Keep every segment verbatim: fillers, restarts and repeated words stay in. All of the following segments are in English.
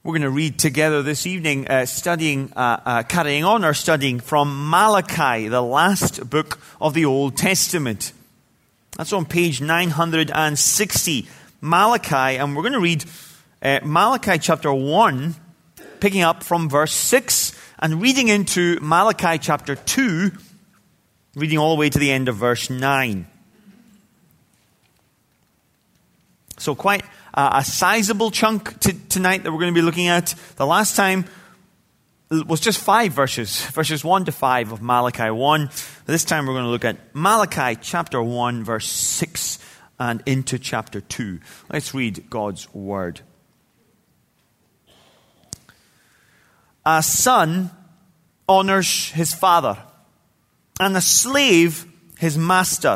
We're going to read together this evening, uh, studying, uh, uh, carrying on our studying from Malachi, the last book of the Old Testament. That's on page nine hundred sixty, Malachi, and we're going to read uh, Malachi chapter one, picking up from verse six, and reading into Malachi chapter two, reading all the way to the end of verse nine. So quite Uh, a sizable chunk t- tonight that we're going to be looking at. The last time was just five verses, verses one to five of Malachi one. This time we're going to look at Malachi chapter one, verse six, and into chapter two. Let's read God's word. A son honors his father, and a slave his master.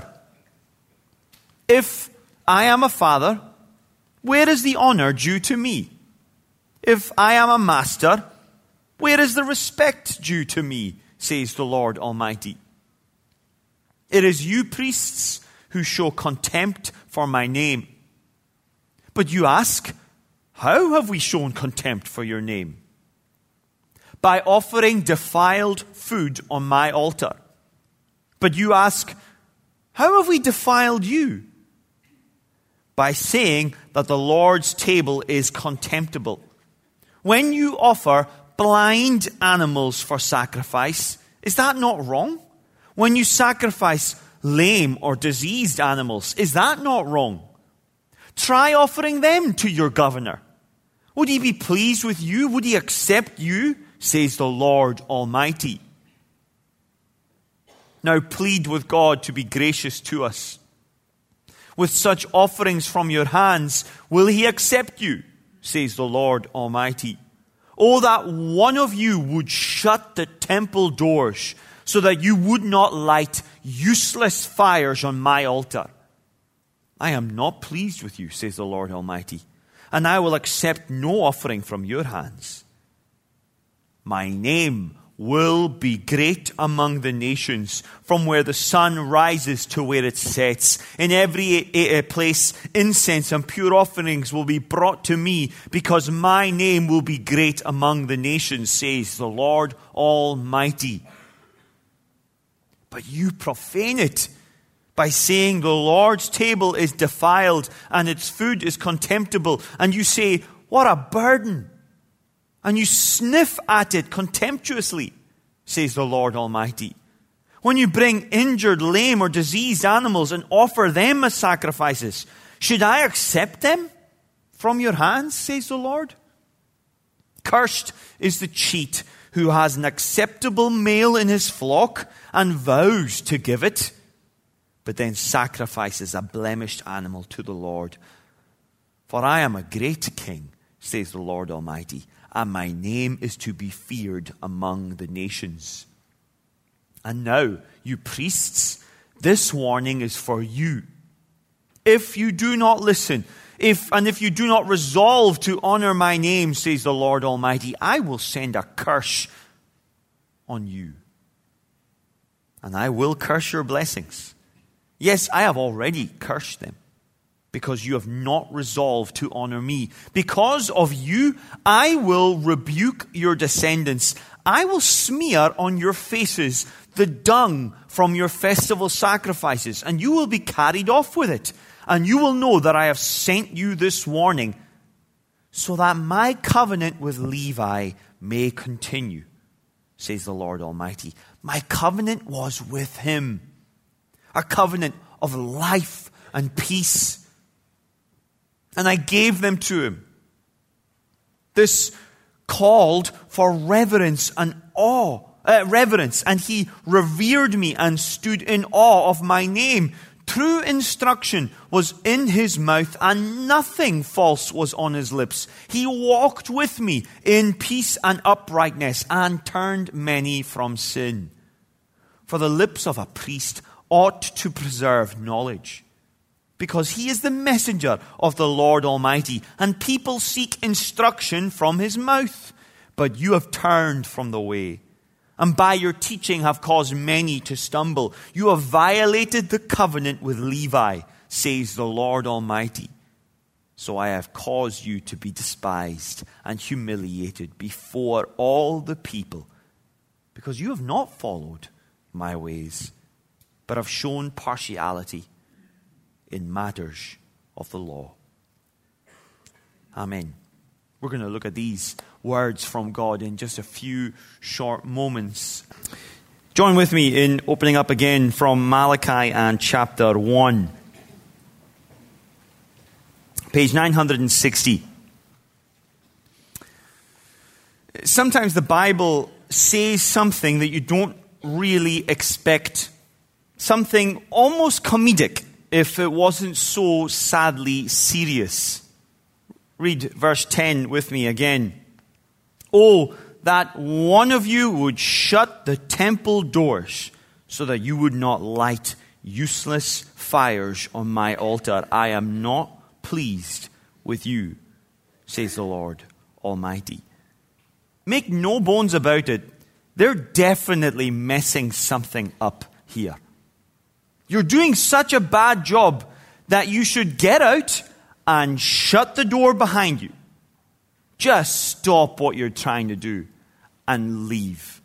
If I am a father, where is the honor due to me? If I am a master, where is the respect due to me, says the Lord Almighty? It is you priests who show contempt for my name. But you ask, how have we shown contempt for your name? By offering defiled food on my altar. But you ask, how have we defiled you? By saying that the Lord's table is contemptible. When you offer blind animals for sacrifice, is that not wrong? When you sacrifice lame or diseased animals, is that not wrong? Try offering them to your governor. Would he be pleased with you? Would he accept you? Says the Lord Almighty. Now plead with God to be gracious to us. With such offerings from your hands, will he accept you, says the Lord Almighty. Oh, that one of you would shut the temple doors so that you would not light useless fires on my altar. I am not pleased with you, says the Lord Almighty, and I will accept no offering from your hands. My name will be great among the nations, from where the sun rises to where it sets. In every place, incense and pure offerings will be brought to me, because my name will be great among the nations, says the Lord Almighty. But you profane it by saying the Lord's table is defiled and its food is contemptible. And you say, what a burden! And you sniff at it contemptuously, says the Lord Almighty. When you bring injured, lame, or diseased animals and offer them as sacrifices, should I accept them from your hands, says the Lord? Cursed is the cheat who has an acceptable male in his flock and vows to give it, but then sacrifices a blemished animal to the Lord. For I am a great king, says the Lord Almighty, and my name is to be feared among the nations. And now, you priests, this warning is for you. If you do not listen, if and if you do not resolve to honor my name, says the Lord Almighty, I will send a curse on you. And I will curse your blessings. Yes, I have already cursed them, because you have not resolved to honor me. Because of you, I will rebuke your descendants. I will smear on your faces the dung from your festival sacrifices, and you will be carried off with it. And you will know that I have sent you this warning, so that my covenant with Levi may continue, says the Lord Almighty. My covenant was with him, a covenant of life and peace. And I gave them to him. This called for reverence and awe, uh, reverence, and he revered me and stood in awe of my name. True instruction was in his mouth, and nothing false was on his lips. He walked with me in peace and uprightness, and turned many from sin. For the lips of a priest ought to preserve knowledge, because he is the messenger of the Lord Almighty, and people seek instruction from his mouth. But you have turned from the way, and by your teaching have caused many to stumble. You have violated the covenant with Levi, says the Lord Almighty. So I have caused you to be despised and humiliated before all the people, because you have not followed my ways, but have shown partiality in matters of the law. Amen. We're going to look at these words from God in just a few short moments. Join with me in opening up again from Malachi and chapter one. Page nine hundred sixty. Sometimes the Bible says something that you don't really expect. Something almost comedic if it wasn't so sadly serious. Read verse ten with me again. Oh, that one of you would shut the temple doors so that you would not light useless fires on my altar. I am not pleased with you, says the Lord Almighty. Make no bones about it. They're definitely messing something up here. You're doing such a bad job that you should get out and shut the door behind you. Just stop what you're trying to do and leave.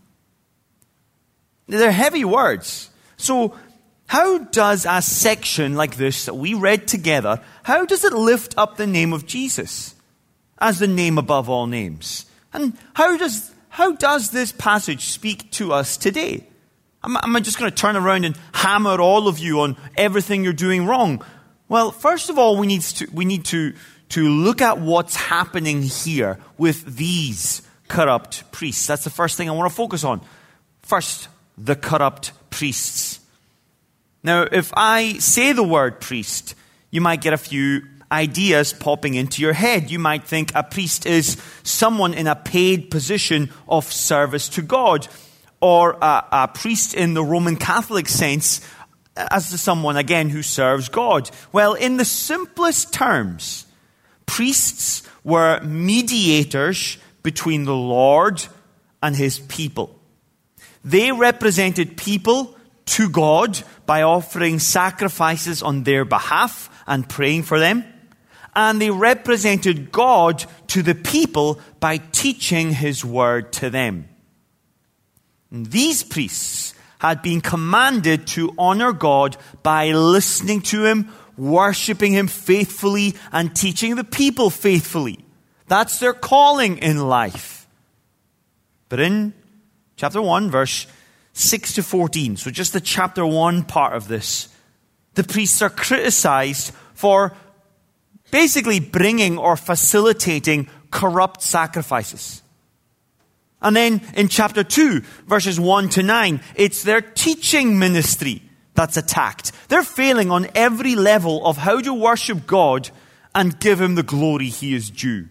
They're heavy words. So how does a section like this that we read together, how does it lift up the name of Jesus as the name above all names? And how does how does this passage speak to us today? Am, am I just going to turn around and hammer all of you on everything you're doing wrong? Well, first of all, we need to we need to to look at what's happening here with these corrupt priests. That's the first thing I want to focus on. First, the corrupt priests. Now, if I say the word priest, you might get a few ideas popping into your head. You might think a priest is someone in a paid position of service to God, or a, a priest in the Roman Catholic sense as someone, again, who serves God. Well, in the simplest terms, priests were mediators between the Lord and his people. They represented people to God by offering sacrifices on their behalf and praying for them. And they represented God to the people by teaching his word to them. And these priests had been commanded to honor God by listening to him, worshiping him faithfully, and teaching the people faithfully. That's their calling in life. But in chapter one, verse six to fourteen, so just the chapter one part of this, the priests are criticized for basically bringing or facilitating corrupt sacrifices. And then in chapter two, verses one to nine, it's their teaching ministry that's attacked. They're failing on every level of how to worship God and give him the glory he is due.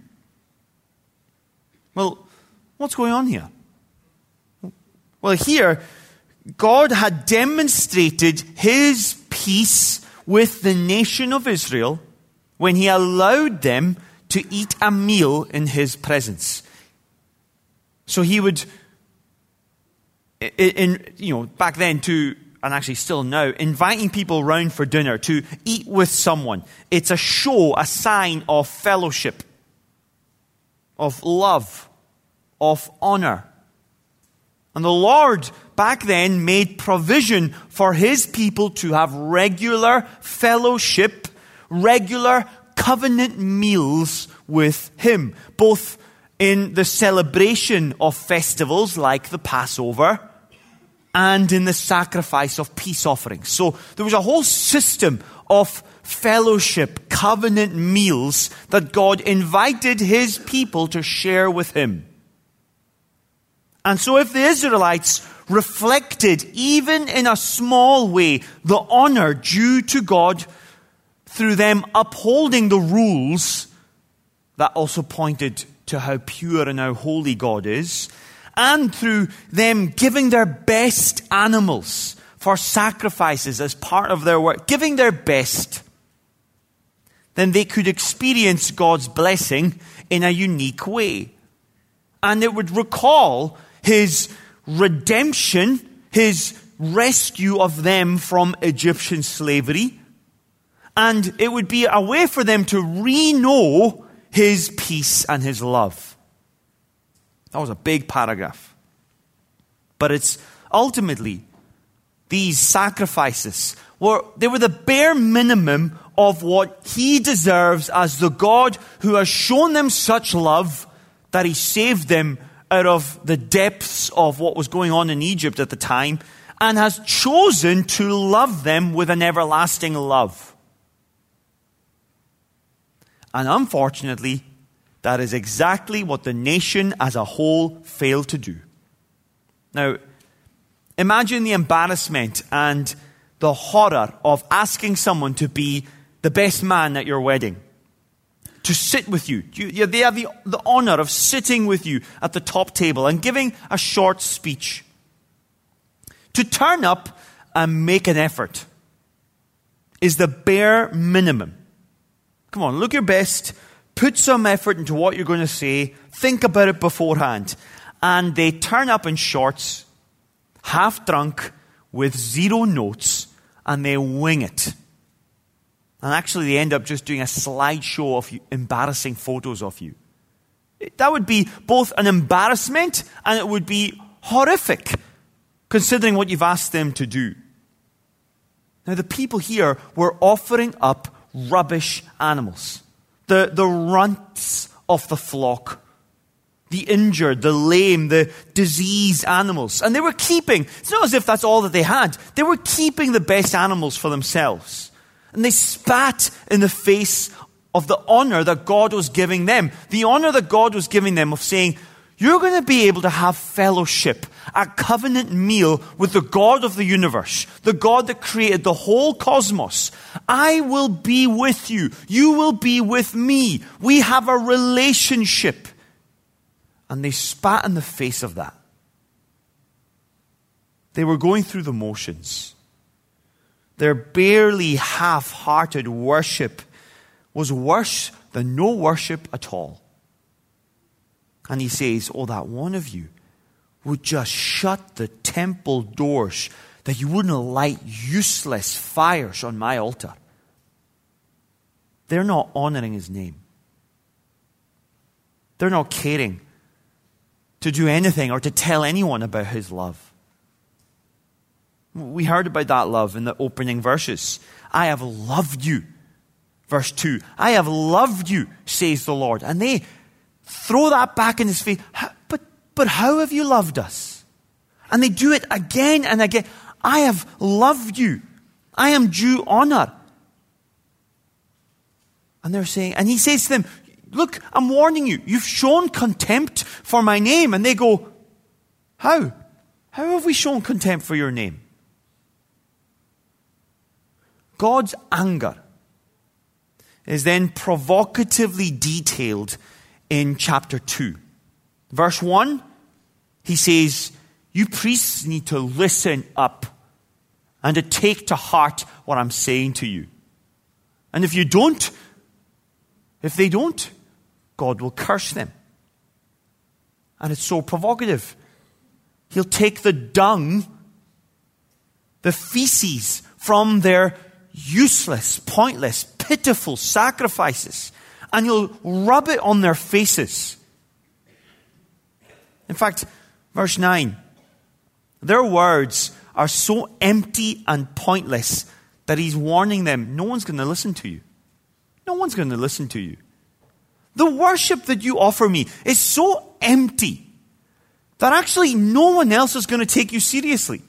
Well, what's going on here? Well, here, God had demonstrated his peace with the nation of Israel when he allowed them to eat a meal in his presence. So he would, in, you know, back then to, and actually still now, inviting people round for dinner to eat with someone. It's a show, a sign of fellowship, of love, of honor. And the Lord back then made provision for his people to have regular fellowship, regular covenant meals with him, both in the celebration of festivals like the Passover and in the sacrifice of peace offerings. So there was a whole system of fellowship, covenant meals that God invited his people to share with him. And so if the Israelites reflected, even in a small way, the honor due to God through them upholding the rules, that also pointed to how pure and how holy God is, and through them giving their best animals for sacrifices as part of their work, giving their best, then they could experience God's blessing in a unique way. And it would recall his redemption, his rescue of them from Egyptian slavery, And it would be a way for them to re-know his peace and his love. That was a big paragraph. But it's ultimately these sacrifices were, they were the bare minimum of what he deserves as the God who has shown them such love that he saved them out of the depths of what was going on in Egypt at the time and has chosen to love them with an everlasting love. And unfortunately, that is exactly what the nation as a whole failed to do. Now, imagine the embarrassment and the horror of asking someone to be the best man at your wedding, to sit with you. you they have the, the honor of sitting with you at the top table and giving a short speech. To turn up and make an effort is the bare minimum. Come on, look your best. Put some effort into what you're going to say. Think about it beforehand. And they turn up in shorts, half drunk, with zero notes, and they wing it. And actually they end up just doing a slideshow of you, embarrassing photos of you. That would be both an embarrassment and it would be horrific, considering what you've asked them to do. Now the people here were offering up rubbish animals. The, the runts of the flock. The injured, the lame, the diseased animals. And they were keeping, it's not as if that's all that they had. They were keeping the best animals for themselves. And they spat in the face of the honor that God was giving them. The honor that God was giving them of saying, you're going to be able to have fellowship, a covenant meal with the God of the universe, the God that created the whole cosmos. I will be with you. You will be with me. We have a relationship. And they spat in the face of that. They were going through the motions. Their barely half-hearted worship was worse than no worship at all. And he says, oh, that one of you would just shut the temple doors, that you wouldn't light useless fires on my altar. They're not honoring his name. They're not caring to do anything or to tell anyone about his love. We heard about that love in the opening verses. I have loved you. Verse two. I have loved you, says the Lord. And they throw that back in his face. But, but how have you loved us? And they do it again and again. I have loved you. I am due honor. And they're saying, and he says to them, look, I'm warning you. You've shown contempt for my name. And they go, how? How have we shown contempt for your name? God's anger is then provocatively detailed in chapter two. Verse one, he says, you priests need to listen up and to take to heart what I'm saying to you. And if you don't, if they don't, God will curse them. And it's so provocative. He'll take the dung, the feces from their useless, pointless, pitiful sacrifices, and he'll rub it on their faces. In fact, verse nine, their words are so empty and pointless that he's warning them, no one's going to listen to you. No one's going to listen to you. The worship that you offer me is so empty that actually no one else is going to take you seriously.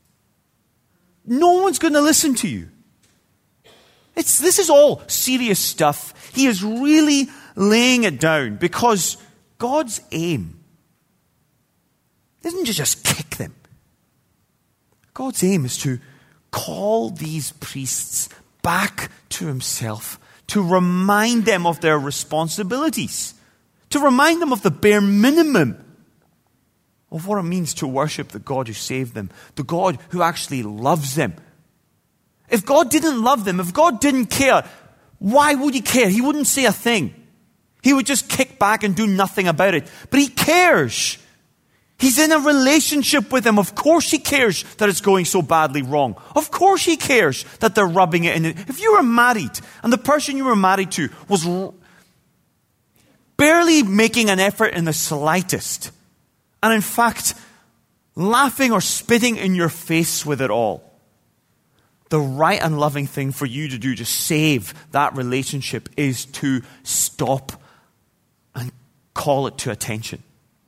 No one's going to listen to you. It's, this is all serious stuff. He is really laying it down because God's aim isn't to just kick them. God's aim is to call these priests back to himself, to remind them of their responsibilities, to remind them of the bare minimum of what it means to worship the God who saved them, the God who actually loves them. If God didn't love them, if God didn't care, why would he care? He wouldn't say a thing. He would just kick back and do nothing about it. But he cares. He's in a relationship with them. Of course he cares that it's going so badly wrong. Of course he cares that they're rubbing it in. If you were married and the person you were married to was r- barely making an effort in the slightest, and in fact, laughing or spitting in your face with it all, the right and loving thing for you to do to save that relationship is to stop and call it to attention.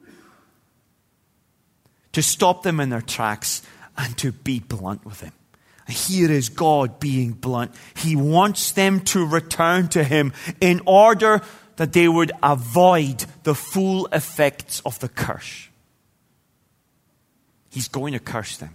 To stop them in their tracks and to be blunt with them. And here is God being blunt. He wants them to return to him in order that they would avoid the full effects of the curse. He's going to curse them.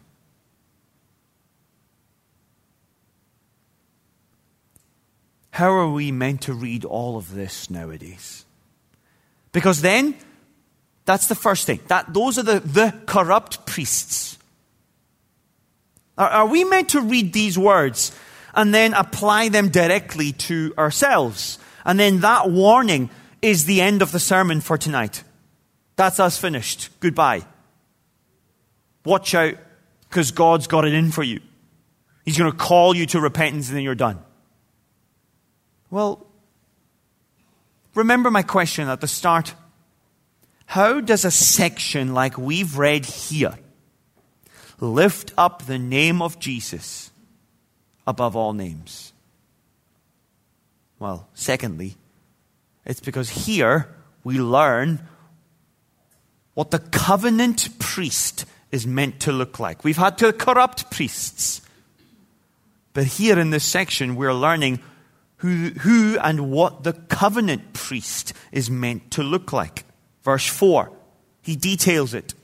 How are we meant to read all of this nowadays? Because then, that's the first thing. That those are the, the corrupt priests. Are, are we meant to read these words and then apply them directly to ourselves? And then that warning is the end of the sermon for tonight. That's us finished. Goodbye. Watch out, because God's got it in for you. He's going to call you to repentance and then you're done. Well, remember my question at the start. How does a section like we've read here lift up the name of Jesus above all names? Well, secondly, it's because here we learn what the covenant priest is meant to look like. We've had to corrupt priests. But here in this section, we're learning who, who and what the covenant priest is meant to look like. Verse four, he details it.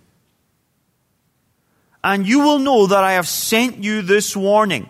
And you will know that I have sent you this warning,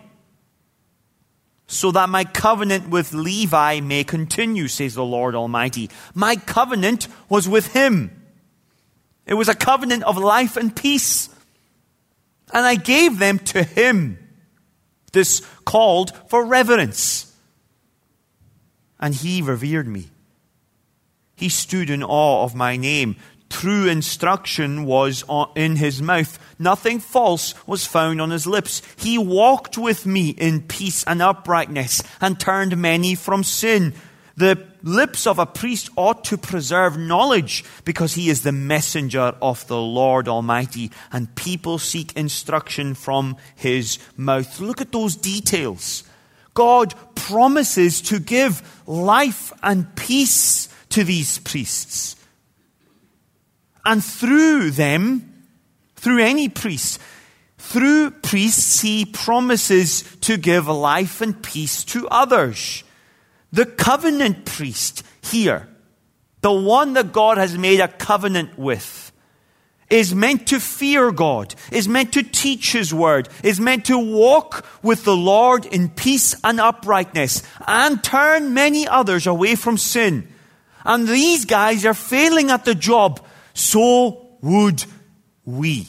so that my covenant with Levi may continue, says the Lord Almighty. My covenant was with him. It was a covenant of life and peace. And I gave them to him. This called for reverence. And he revered me. He stood in awe of my name. True instruction was in his mouth. Nothing false was found on his lips. He walked with me in peace and uprightness and turned many from sin. The lips of a priest ought to preserve knowledge, because he is the messenger of the Lord Almighty, and people seek instruction from his mouth. Look at those details. God promises to give life and peace to these priests. And through them, through any priest, through priests, he promises to give life and peace to others. The covenant priest here, the one that God has made a covenant with, is meant to fear God, is meant to teach his word, is meant to walk with the Lord in peace and uprightness, and turn many others away from sin. And these guys are failing at the job. So would we.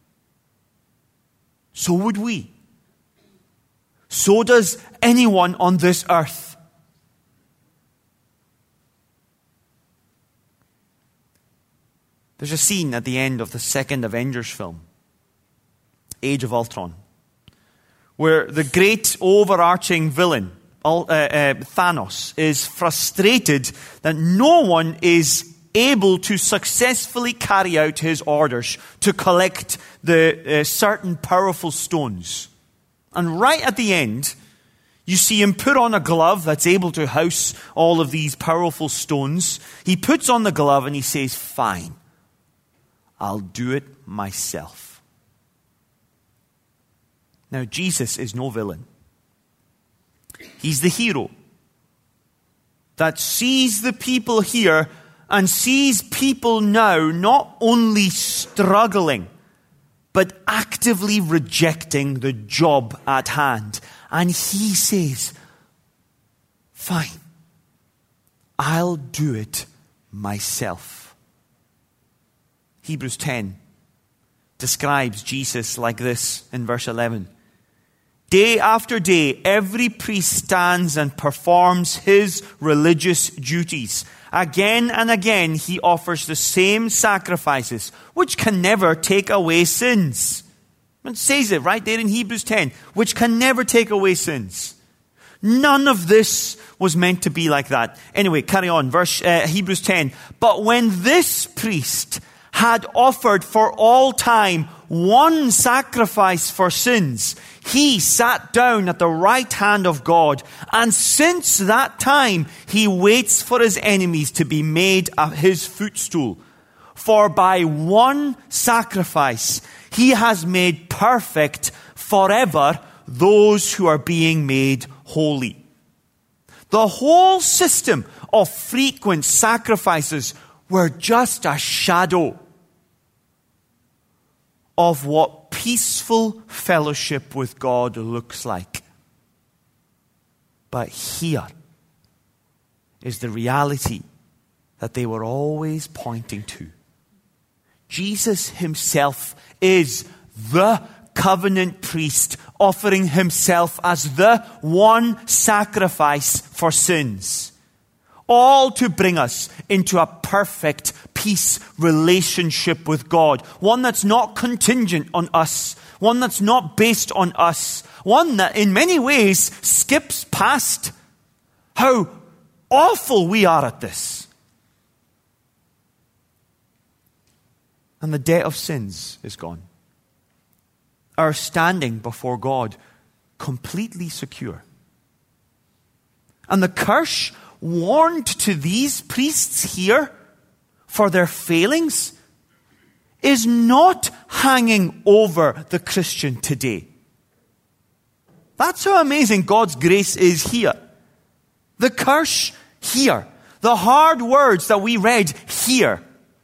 So would we. So does anyone on this earth. There's a scene at the end of the second Avengers film, Age of Ultron, where the great overarching villain, uh, uh, Thanos, is frustrated that no one is able to successfully carry out his orders to collect the uh, certain powerful stones. And right at the end, you see him put on a glove that's able to house all of these powerful stones. He puts on the glove and he says, fine, I'll do it myself. Now, Jesus is no villain. He's the hero that sees the people here and sees people now not only struggling, but actively rejecting the job at hand. And he says, fine, I'll do it myself. Hebrews ten describes Jesus like this in verse eleven. Day after day, every priest stands and performs his religious duties Again and again, he offers the same sacrifices, which can never take away sins. It says it right there in Hebrews ten, which can never take away sins. None of this was meant to be like that. Anyway, carry on. Verse uh, Hebrews ten. But when this priest had offered for all time one sacrifice for sins, he sat down at the right hand of God. And since that time, he waits for his enemies to be made his footstool. For by one sacrifice, he has made perfect forever those who are being made holy. The whole system of frequent sacrifices were just a shadow of what peaceful fellowship with God looks like. But here is the reality that they were always pointing to. Jesus himself is the covenant priest, offering himself as the one sacrifice for sins. All to bring us into a perfect peace relationship with God. One that's not contingent on us. One that's not based on us. One that in many ways skips past how awful we are at this. And the debt of sins is gone. Our standing before God completely secure. And the curse warned to these priests here for their failings is not hanging over the Christian today. That's how amazing God's grace is here. The curse here, the hard words that we read here,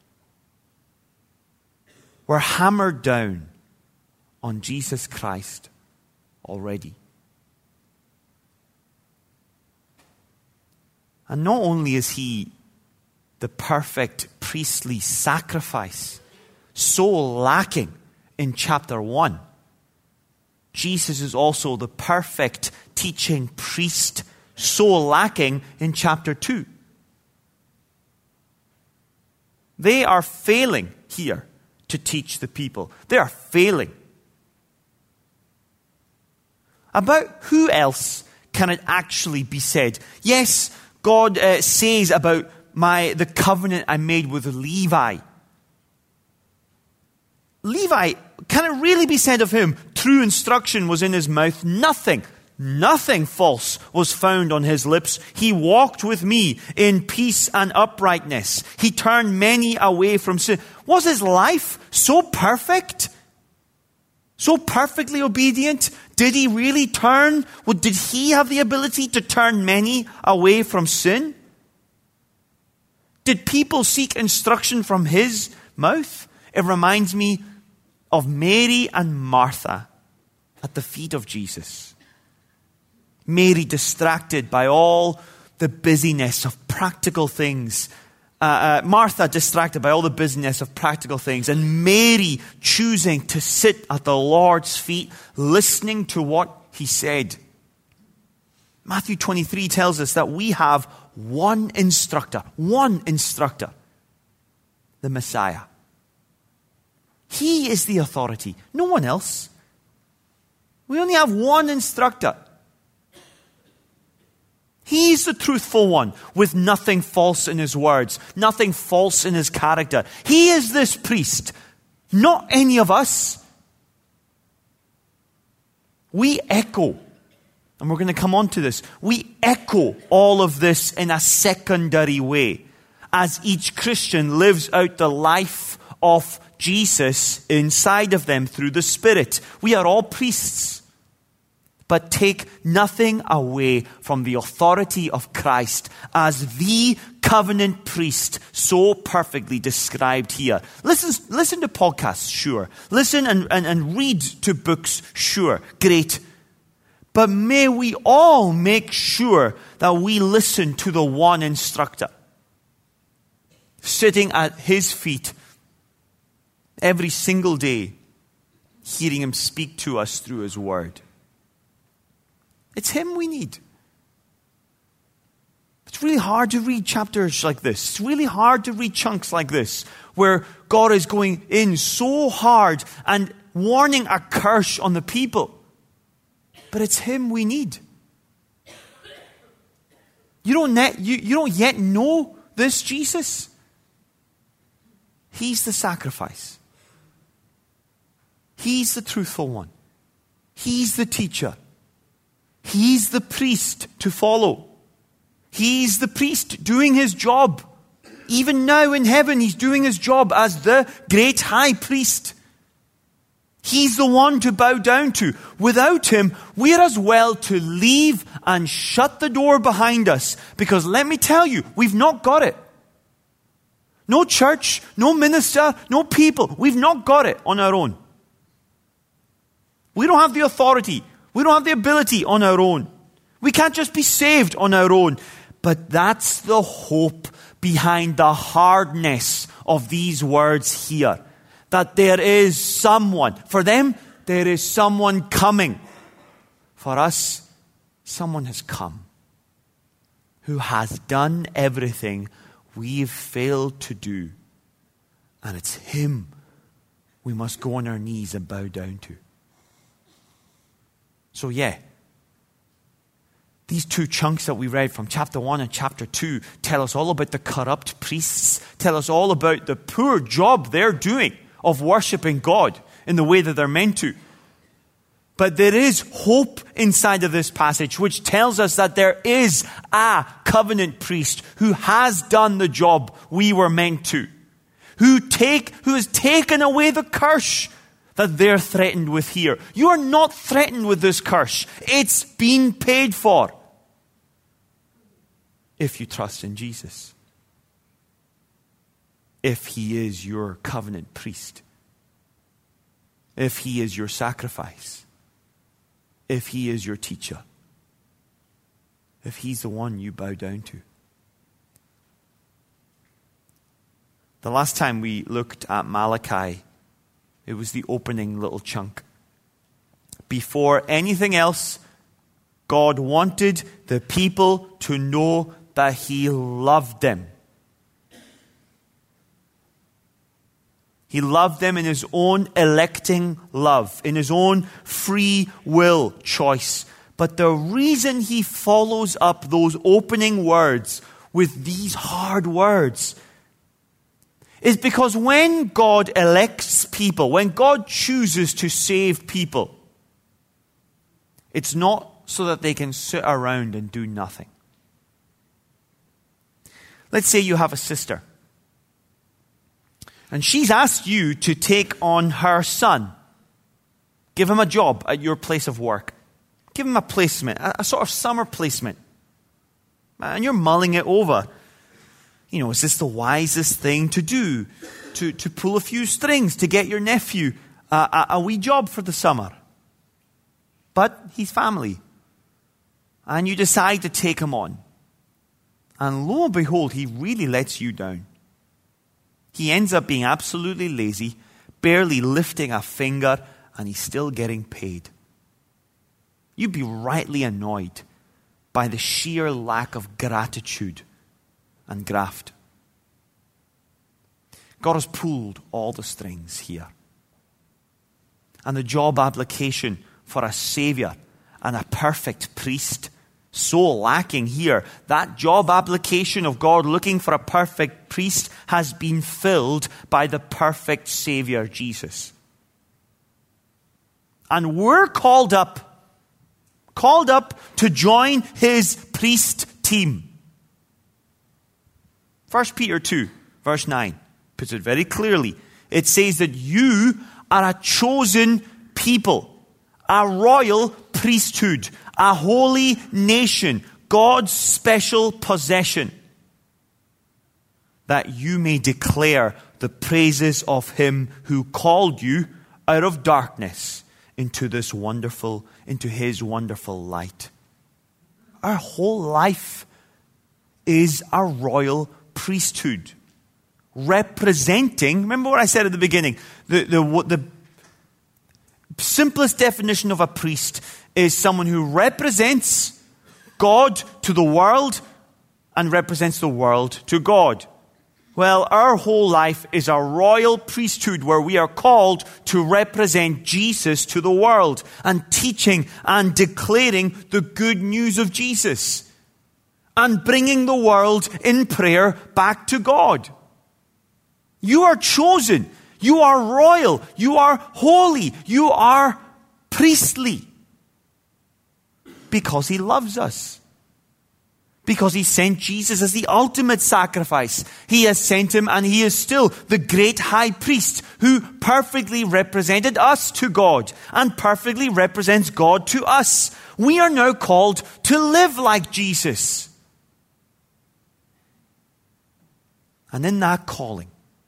were hammered down on Jesus Christ already. And not only is he the perfect priestly sacrifice, so lacking in chapter one, Jesus is also the perfect teaching priest, so lacking in chapter two. They are failing here to teach the people. They are failing. About who else can it actually be said? Yes, God uh, says about my the covenant I made with Levi. Levi, can it really be said of him, true instruction was in his mouth? Nothing, nothing false was found on his lips. He walked with me in peace and uprightness. He turned many away from sin. Was his life so perfect? So perfectly obedient? Did he really turn? Did he have the ability to turn many away from sin? Did people seek instruction from his mouth? It reminds me of Mary and Martha at the feet of Jesus. Mary distracted by all the busyness of practical things. Uh, uh, Martha distracted by all the busyness of practical things. And Mary choosing to sit at the Lord's feet, listening to what he said. Matthew twenty-three tells us that we have one instructor. One instructor. The Messiah. He is the authority. No one else. We only have one instructor. He's the truthful one with nothing false in his words, nothing false in his character. He is this priest, not any of us. We echo, and we're going to come on to this, we echo all of this in a secondary way as each Christian lives out the life of Jesus inside of them through the Spirit. We are all priests. But take nothing away from the authority of Christ as the covenant priest so perfectly described here. Listen, listen to podcasts, sure. Listen and, and, and read to books, sure. Great. But may we all make sure that we listen to the one instructor, sitting at his feet every single day, hearing him speak to us through his word. It's him we need. It's really hard to read chapters like this. It's really hard to read chunks like this, where God is going in so hard and warning a curse on the people. But it's him we need. You don't, net, you, you don't yet know this Jesus. He's the sacrifice. He's the truthful one. He's the teacher. He's the priest to follow. He's the priest doing his job. Even now in heaven, he's doing his job as the great high priest. He's the one to bow down to. Without him, we're as well to leave and shut the door behind us. Because let me tell you, we've not got it. No church, no minister, no people. We've not got it on our own. We don't have the authority. We don't have the ability on our own. We can't just be saved on our own. But that's the hope behind the hardness of these words here. That there is someone. For them, there is someone coming. For us, someone has come who has done everything we've failed to do. And it's him we must go on our knees and bow down to. So yeah, these two chunks that we read from chapter one and chapter two tell us all about the corrupt priests, tell us all about the poor job they're doing of worshiping God in the way that they're meant to. But there is hope inside of this passage which tells us that there is a covenant priest who has done the job we were meant to, who take who has taken away the curse that they're threatened with here. You are not threatened with this curse. It's been paid for if you trust in Jesus. If he is your covenant priest. If he is your sacrifice. If he is your teacher. If he's the one you bow down to. The last time we looked at Malachi, it was the opening little chunk. Before anything else, God wanted the people to know that he loved them. He loved them in his own electing love, in his own free will choice. But the reason he follows up those opening words with these hard words is because when God elects people, when God chooses to save people, it's not so that they can sit around and do nothing. Let's say you have a sister, and she's asked you to take on her son. Give him a job at your place of work. Give him a placement, a, a sort of summer placement. And you're mulling it over. You know, is this the wisest thing to do? To, to pull a few strings to get your nephew a, a, a wee job for the summer? But he's family. And you decide to take him on. And lo and behold, he really lets you down. He ends up being absolutely lazy, barely lifting a finger, and he's still getting paid. You'd be rightly annoyed by the sheer lack of gratitude and graft. God has pulled all the strings here. And the job application for a Savior and a perfect priest, so lacking here. That job application of God looking for a perfect priest has been filled by the perfect Savior, Jesus. And we're called up, called up to join his priest team. First Peter two, verse nine, puts it very clearly. It says that you are a chosen people, a royal priesthood, a holy nation, God's special possession, that you may declare the praises of him who called you out of darkness into this wonderful, into his wonderful light. Our whole life is a royal priesthood, representing, remember what I said at the beginning, the, the, the simplest definition of a priest is someone who represents God to the world and represents the world to God. Well, our whole life is a royal priesthood where we are called to represent Jesus to the world and teaching and declaring the good news of Jesus and bringing the world in prayer back to God. You are chosen. You are royal. You are holy. You are priestly because He loves us. Because He sent Jesus as the ultimate sacrifice. He has sent Him, and He is still the great high priest who perfectly represented us to God and perfectly represents God to us. We are now called to live like Jesus. And in that calling,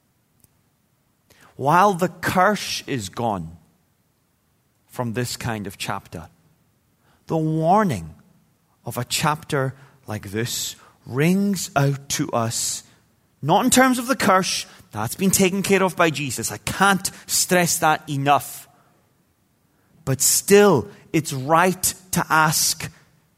while the curse is gone from this kind of chapter, the warning of a chapter like this rings out to us, not in terms of the curse, that's been taken care of by Jesus. I can't stress that enough. But still, it's right to ask,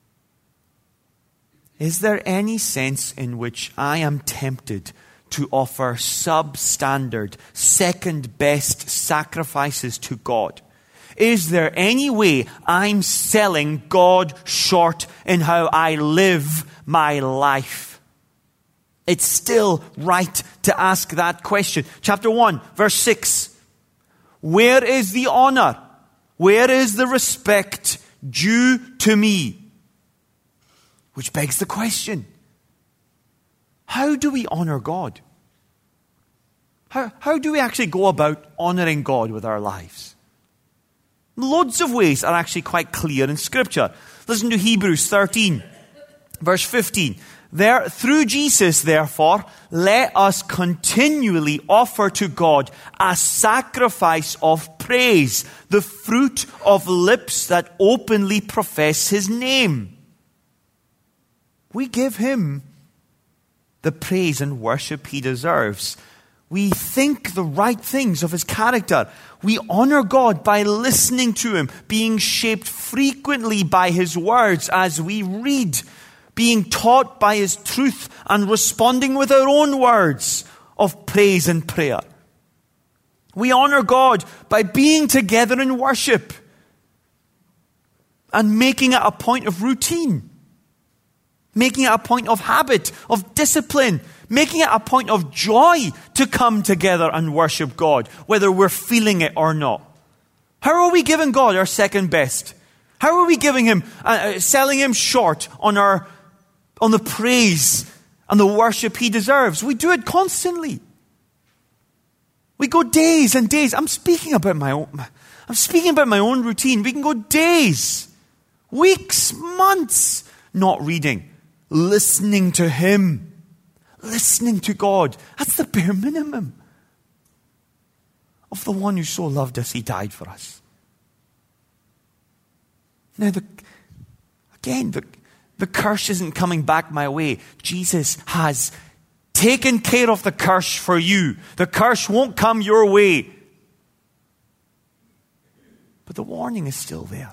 is there any sense in which I am tempted to offer substandard, second-best sacrifices to God? Is there any way I'm selling God short in how I live my life? It's still right to ask that question. Chapter one, verse six. Where is the honor? Where is the respect due to me? Which begs the question, how do we honor God? How, how do we actually go about honoring God with our lives? Loads of ways are actually quite clear in Scripture. Listen to Hebrews thirteen, verse fifteen. There, through Jesus, therefore, let us continually offer to God a sacrifice of praise, the fruit of lips that openly profess His name. We give Him the praise and worship He deserves. We think the right things of His character. We honor God by listening to Him, being shaped frequently by His words as we read, being taught by His truth and responding with our own words of praise and prayer. We honor God by being together in worship and making it a point of routine, making it a point of habit, of discipline, making it a point of joy to come together and worship God, whether we're feeling it or not. How are we giving God our second best? How are we giving Him, uh, selling Him short on our, on the praise and the worship He deserves? We do it constantly. We go days and days. I'm speaking about my own, I'm speaking about my own routine. We can go days, weeks, months, not reading, listening to Him. Listening to God. That's the bare minimum of the one who so loved us, He died for us. Now, the, again, the, the curse isn't coming back my way. Jesus has taken care of the curse for you. The curse won't come your way. But the warning is still there.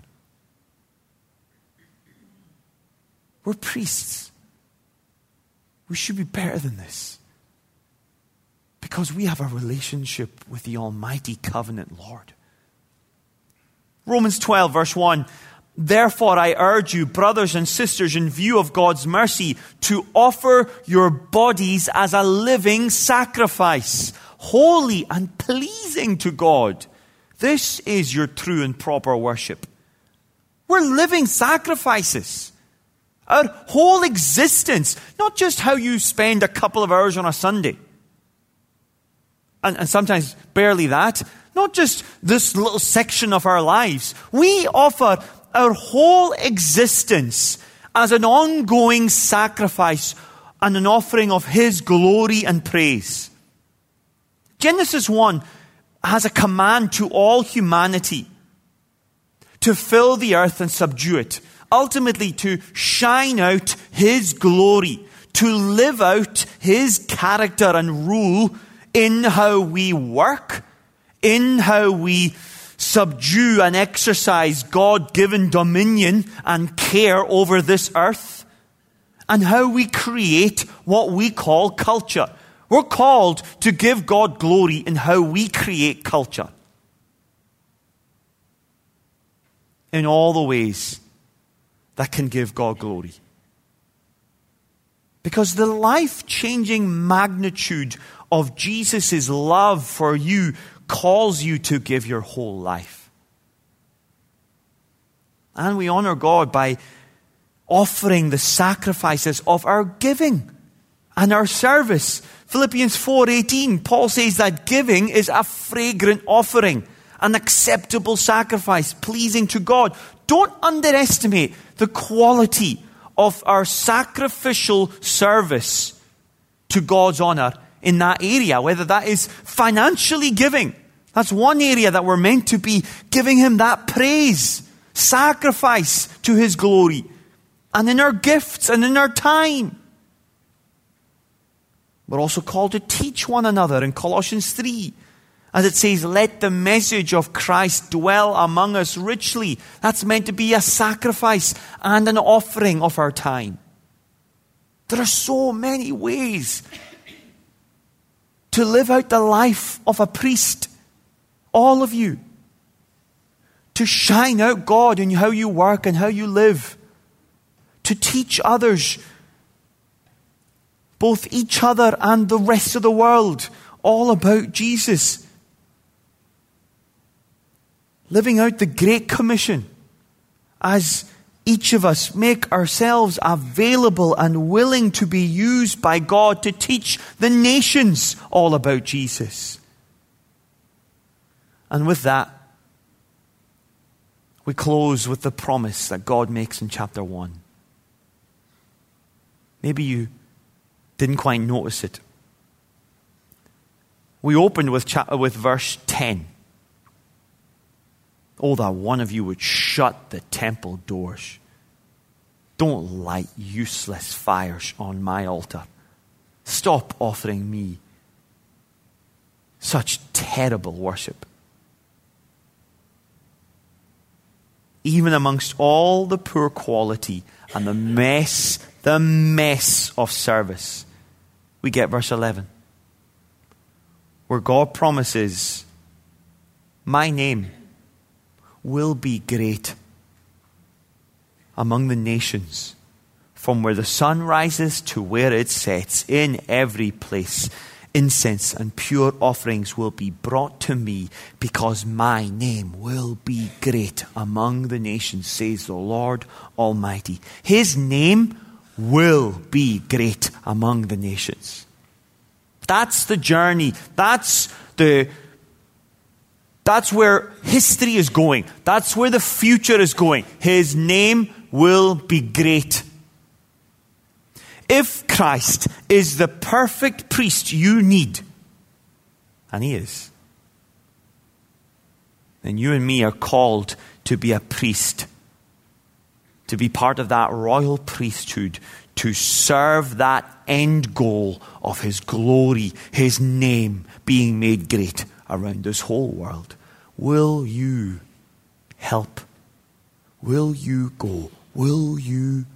We're priests. We should be better than this because we have a relationship with the Almighty Covenant Lord. Romans twelve, verse one. Therefore, I urge you, brothers and sisters, in view of God's mercy, to offer your bodies as a living sacrifice, holy and pleasing to God. This is your true and proper worship. We're living sacrifices. Our whole existence, not just how you spend a couple of hours on a Sunday, and, and sometimes barely that, not just this little section of our lives. We offer our whole existence as an ongoing sacrifice and an offering of His glory and praise. Genesis one has a command to all humanity to fill the earth and subdue it. Ultimately, to shine out His glory, to live out His character and rule in how we work, in how we subdue and exercise God-given dominion and care over this earth, and how we create what we call culture. We're called to give God glory in how we create culture. In all the ways that can give God glory. Because the life-changing magnitude of Jesus' love for you calls you to give your whole life. And we honor God by offering the sacrifices of our giving and our service. Philippians four eighteen, Paul says that giving is a fragrant offering, an acceptable sacrifice, pleasing to God. Don't underestimate the quality of our sacrificial service to God's honor in that area, whether that is financially giving. That's one area that we're meant to be giving Him that praise, sacrifice to His glory. And in our gifts and in our time. We're also called to teach one another in Colossians three. As it says, let the message of Christ dwell among us richly. That's meant to be a sacrifice and an offering of our time. There are so many ways to live out the life of a priest. All of you. To shine out God in how you work and how you live. To teach others, both each other and the rest of the world, all about Jesus. Living out the Great Commission as each of us make ourselves available and willing to be used by God to teach the nations all about Jesus. And with that, we close with the promise that God makes in chapter one. Maybe you didn't quite notice it. We opened with, chapter, with verse ten. Oh, that one of you would shut the temple doors. Don't light useless fires on my altar. Stop offering me such terrible worship. Even amongst all the poor quality and the mess, the mess of service, we get verse eleven. Where God promises, my name will be great among the nations, from where the sun rises to where it sets, in every place. Incense and pure offerings will be brought to me, because my name will be great among the nations, says the Lord Almighty. His name will be great among the nations. That's the journey. That's the That's where history is going. That's where the future is going. His name will be great. If Christ is the perfect priest you need, and He is, then you and me are called to be a priest, to be part of that royal priesthood, to serve that end goal of His glory, His name being made great around this whole world. Will you help? Will you go? Will you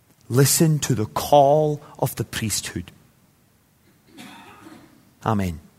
listen to the call of the priesthood? Amen.